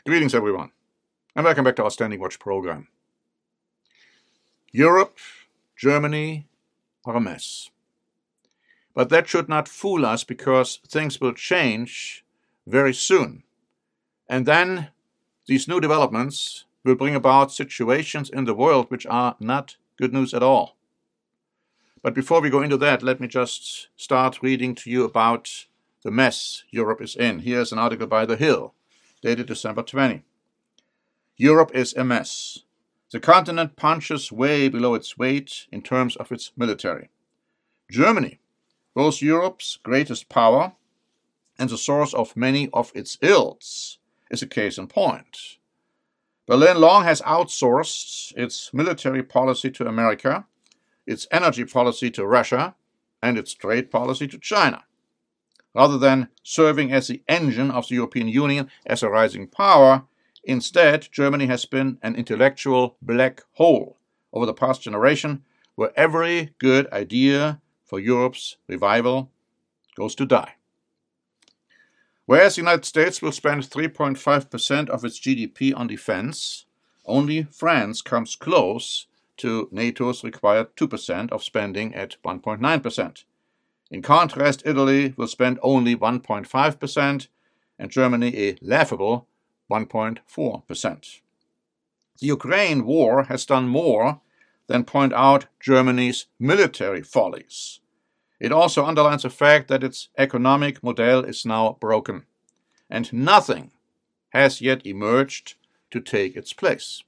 Greetings, everyone, and welcome back to our Standing Watch program. Europe, Germany are a mess. But that should not fool us, because things will change very soon. And then these new developments will bring about situations in the world which are not good news at all. But before we go into that, let me just start reading to you about the mess Europe is in. Here's an article by The Hill, dated December 20. Europe is a mess. The continent punches way below its weight in terms of its military. Germany, both Europe's greatest power and the source of many of its ills, is a case in point. Berlin long has outsourced its military policy to America, its energy policy to Russia, and its trade policy to China. Rather than serving as the engine of the European Union as a rising power, instead Germany has been an intellectual black hole over the past generation, where every good idea for Europe's revival goes to die. Whereas the United States will spend 3.5% of its GDP on defense, only France comes close to NATO's required 2% of spending at 1.9%. In contrast, Italy will spend only 1.5%, and Germany a laughable 1.4%. The Ukraine war has done more than point out Germany's military follies. It also underlines the fact that its economic model is now broken, and nothing has yet emerged to take its place.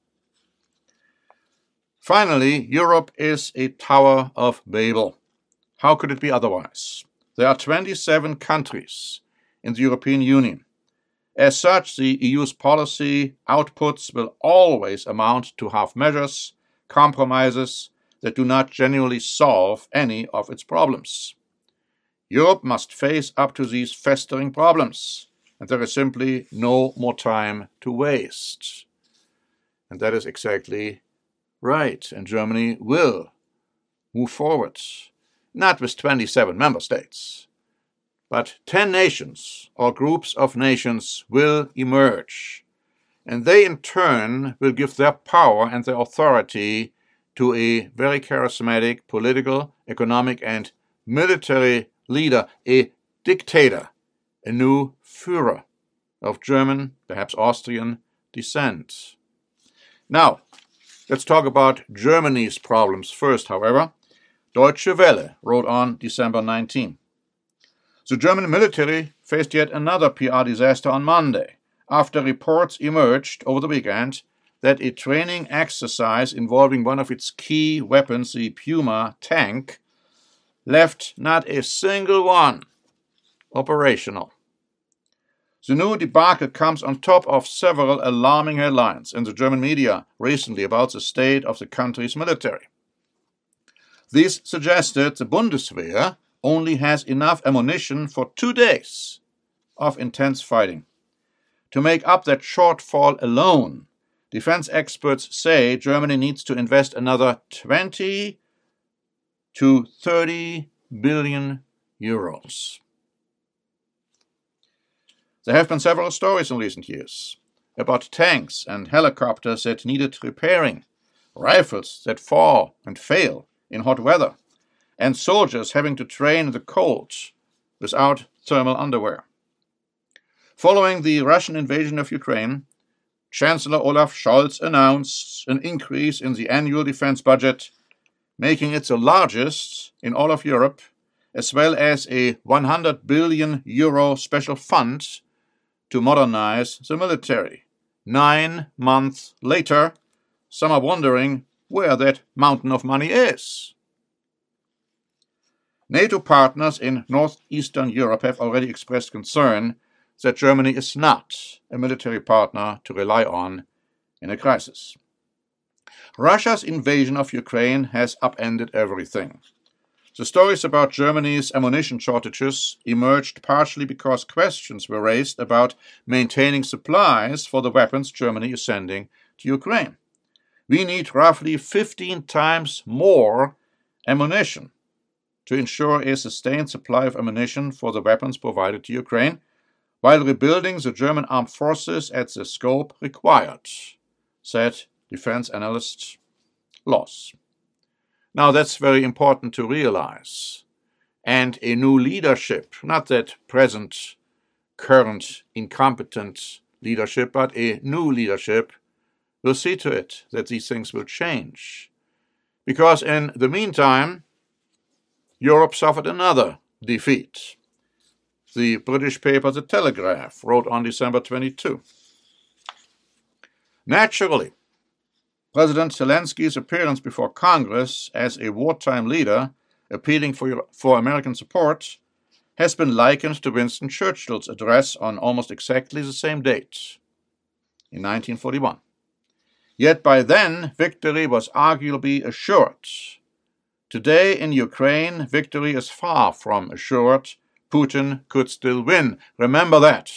Finally, Europe is a Tower of Babel. How could it be otherwise? There are 27 countries in the European Union. As such, the EU's policy outputs will always amount to half measures, compromises that do not genuinely solve any of its problems. Europe must face up to these festering problems, and there is simply no more time to waste. And that is exactly right, and Germany will move forward. Not with 27 member states, but 10 nations or groups of nations will emerge, and they in turn will give their power and their authority to a very charismatic political, economic, and military leader, a dictator, a new Führer of German, perhaps Austrian descent. Now, let's talk about Germany's problems first, however. Deutsche Welle wrote on December 19. The German military faced yet another PR disaster on Monday, after reports emerged over the weekend that a training exercise involving one of its key weapons, the Puma tank, left not a single one operational. The new debacle comes on top of several alarming headlines in the German media recently about the state of the country's military. These suggested the Bundeswehr only has enough ammunition for 2 days of intense fighting. To make up that shortfall alone, defense experts say Germany needs to invest another 20 to 30 billion euros. There have been several stories in recent years about tanks and helicopters that needed repairing, rifles that fall and fail in hot weather, and soldiers having to train in the cold without thermal underwear. Following the Russian invasion of Ukraine, Chancellor Olaf Scholz announced an increase in the annual defense budget, making it the largest in all of Europe, as well as a 100 billion euro special fund to modernize the military. 9 months later, some are wondering where that mountain of money is. NATO partners in northeastern Europe have already expressed concern that Germany is not a military partner to rely on in a crisis. Russia's invasion of Ukraine has upended everything. The stories about Germany's ammunition shortages emerged partially because questions were raised about maintaining supplies for the weapons Germany is sending to Ukraine. We need roughly 15 times more ammunition to ensure a sustained supply of ammunition for the weapons provided to Ukraine, while rebuilding the German armed forces at the scope required, said defense analyst Loss. Now that's very important to realize. And a new leadership, not that present, current, incompetent leadership, but a new leadership will see to it that these things will change. Because in the meantime, Europe suffered another defeat. The British paper The Telegraph wrote on December 22. Naturally, President Zelensky's appearance before Congress as a wartime leader appealing for American support has been likened to Winston Churchill's address on almost exactly the same date, in 1941. Yet by then, victory was arguably assured. Today in Ukraine, victory is far from assured. Putin could still win. Remember that.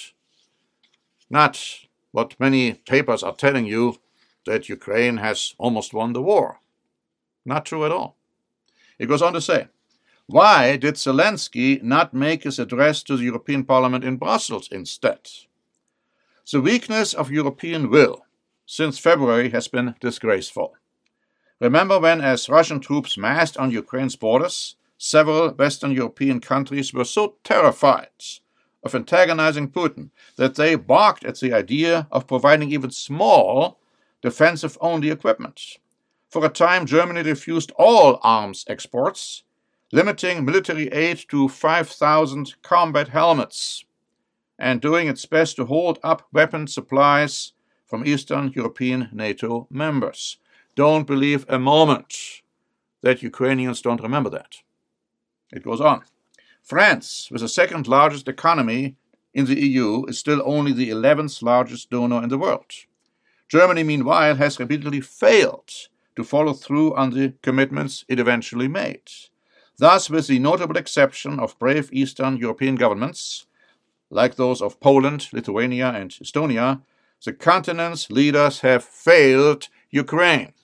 Not what many papers are telling you, that Ukraine has almost won the war. Not true at all. It goes on to say, why did Zelensky not make his address to the European Parliament in Brussels instead? The weakness of European will since February has been disgraceful. Remember when, as Russian troops massed on Ukraine's borders, several Western European countries were so terrified of antagonizing Putin that they balked at the idea of providing even small defensive-only equipment. For a time, Germany refused all arms exports, limiting military aid to 5,000 combat helmets, and doing its best to hold up weapon supplies from Eastern European NATO members. Don't believe a moment that Ukrainians don't remember that. It goes on. France, with the second largest economy in the EU, is still only the 11th largest donor in the world. Germany, meanwhile, has repeatedly failed to follow through on the commitments it eventually made. Thus, with the notable exception of brave Eastern European governments, like those of Poland, Lithuania, and Estonia, the continent's leaders have failed Ukraine.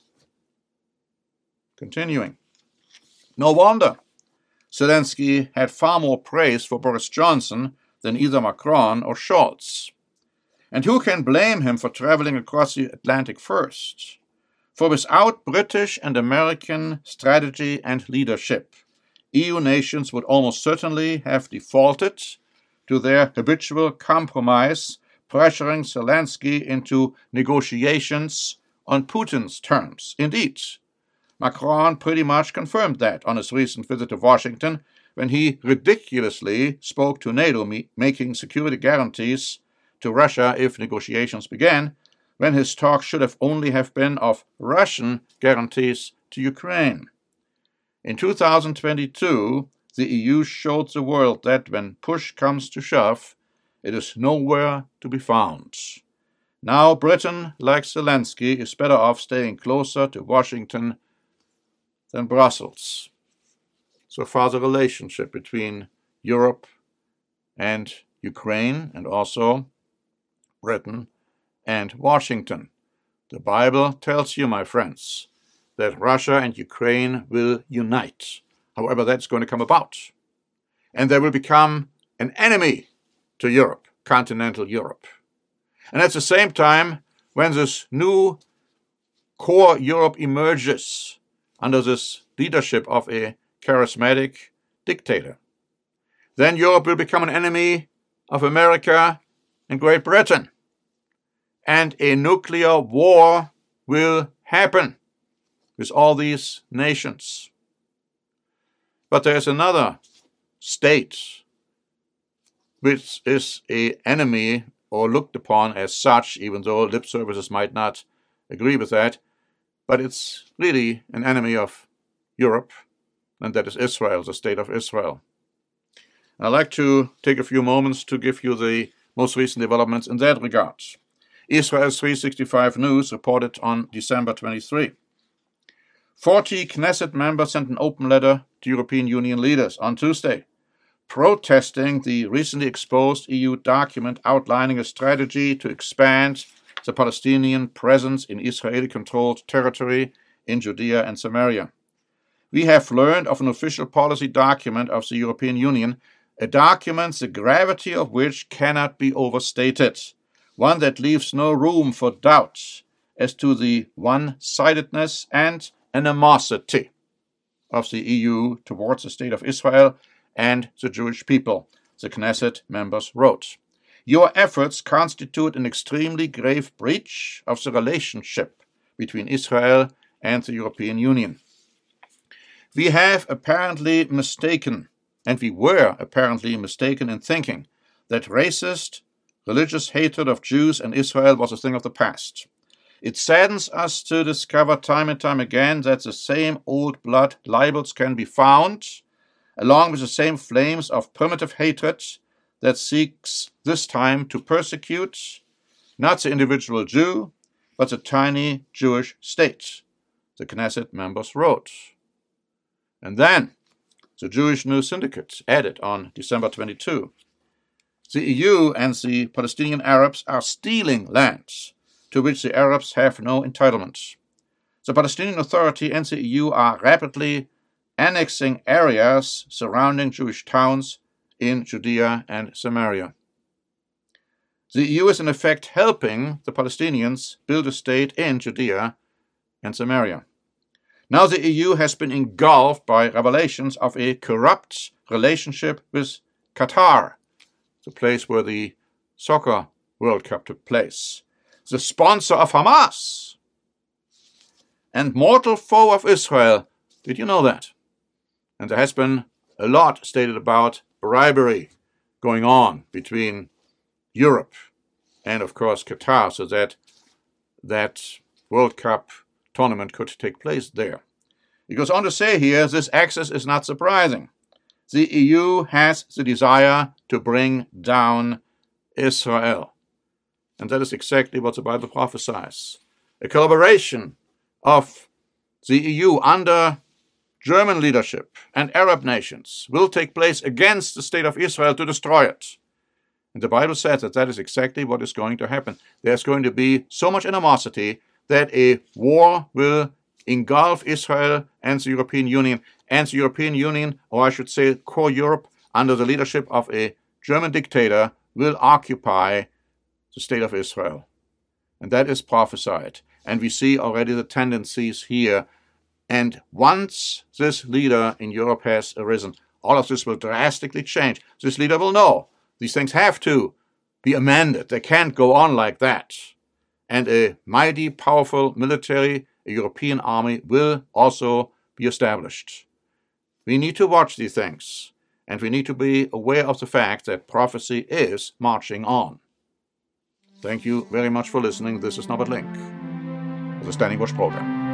Continuing. No wonder Zelensky had far more praise for Boris Johnson than either Macron or Scholz. And who can blame him for traveling across the Atlantic first? For without British and American strategy and leadership, EU nations would almost certainly have defaulted to their habitual compromise, pressuring Zelensky into negotiations on Putin's terms. Indeed, Macron pretty much confirmed that on his recent visit to Washington, when he ridiculously spoke to NATO, making security guarantees to Russia if negotiations began, when his talk should have only have been of Russian guarantees to Ukraine. In 2022, the EU showed the world that when push comes to shove, it is nowhere to be found. Now Britain, like Zelensky, is better off staying closer to Washington than Brussels. So far the relationship between Europe and Ukraine, and also Britain and Washington. The Bible tells you, my friends, that Russia and Ukraine will unite, however that's going to come about. And they will become an enemy to Europe, continental Europe. And at the same time, when this new core Europe emerges under this leadership of a charismatic dictator, then Europe will become an enemy of America and Great Britain. And a nuclear war will happen with all these nations. But there is another state which is an enemy or looked upon as such, even though lip services might not agree with that, but it's really an enemy of Europe, and that is Israel, the state of Israel. I'd like to take a few moments to give you the most recent developments in that regard. Israel 365 News reported on December 23. 40 Knesset members sent an open letter to European Union leaders on Tuesday, protesting the recently exposed EU document outlining a strategy to expand the Palestinian presence in Israeli-controlled territory in Judea and Samaria. We have learned of an official policy document of the European Union a document the gravity of which cannot be overstated, one that leaves no room for doubt as to the one-sidedness and animosity of the EU towards the State of Israel and the Jewish people, the Knesset members wrote. Your efforts constitute an extremely grave breach of the relationship between Israel and the European Union. We have apparently mistaken, and we were apparently mistaken in thinking that racist, religious hatred of Jews and Israel was a thing of the past. It saddens us to discover time and time again that the same old blood libels can be found, along with the same flames of primitive hatred that seeks this time to persecute not the individual Jew, but the tiny Jewish state, the Knesset members wrote. And then the Jewish News Syndicate added on December 22, the EU and the Palestinian Arabs are stealing lands to which the Arabs have no entitlement. The Palestinian Authority and the EU are rapidly annexing areas surrounding Jewish towns in Judea and Samaria. The EU is in effect helping the Palestinians build a state in Judea and Samaria. Now the EU has been engulfed by revelations of a corrupt relationship with Qatar, the place where the soccer World Cup took place, the sponsor of Hamas, and mortal foe of Israel. Did you know that? And there has been a lot stated about bribery going on between Europe and, of course, Qatar, so that that World Cup tournament could take place there. It goes on to say here, this access is not surprising. The EU has the desire to bring down Israel. And that is exactly what the Bible prophesies. A collaboration of the EU under German leadership and Arab nations will take place against the state of Israel to destroy it. And the Bible says that that is exactly what is going to happen. There's going to be so much animosity that a war will engulf Israel and the European Union, or I should say core Europe, under the leadership of a German dictator, will occupy the state of Israel. And that is prophesied. And we see already the tendencies here. And once this leader in Europe has arisen, all of this will drastically change. This leader will know these things have to be amended. They can't go on like that. And a mighty, powerful military, a European army, will also be established. We need to watch these things, and we need to be aware of the fact that prophecy is marching on. Thank you very much for listening. This is Norbert Link, for the Standing Watch program.